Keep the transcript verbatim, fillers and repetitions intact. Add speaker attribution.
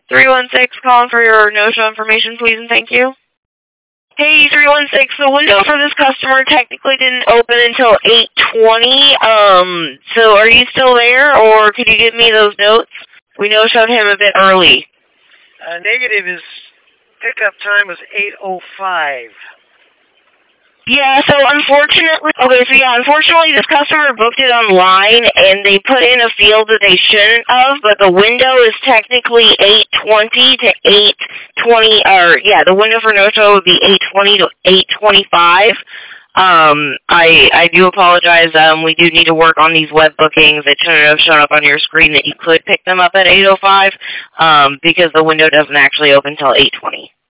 Speaker 1: three one six, calling for your no-show information, please, and thank you. Hey, three one six, the window for this customer technically didn't open until eight twenty. Um, so are you still there, or could you give me those notes? We no-showed him a bit early.
Speaker 2: Uh, negative, his pickup time was eight oh five.
Speaker 1: Yeah, so unfortunately, okay, so yeah, unfortunately this customer booked it online and they put in a field that they shouldn't have, but the window is technically eight twenty to eight twenty, or yeah, the window for no-show would be eight twenty to eight twenty-five. Um, I, I do apologize, um, we do need to work on these web bookings. It shouldn't have shown up on your screen that you could pick them up at eight oh five, um, because the window doesn't actually open until eight twenty.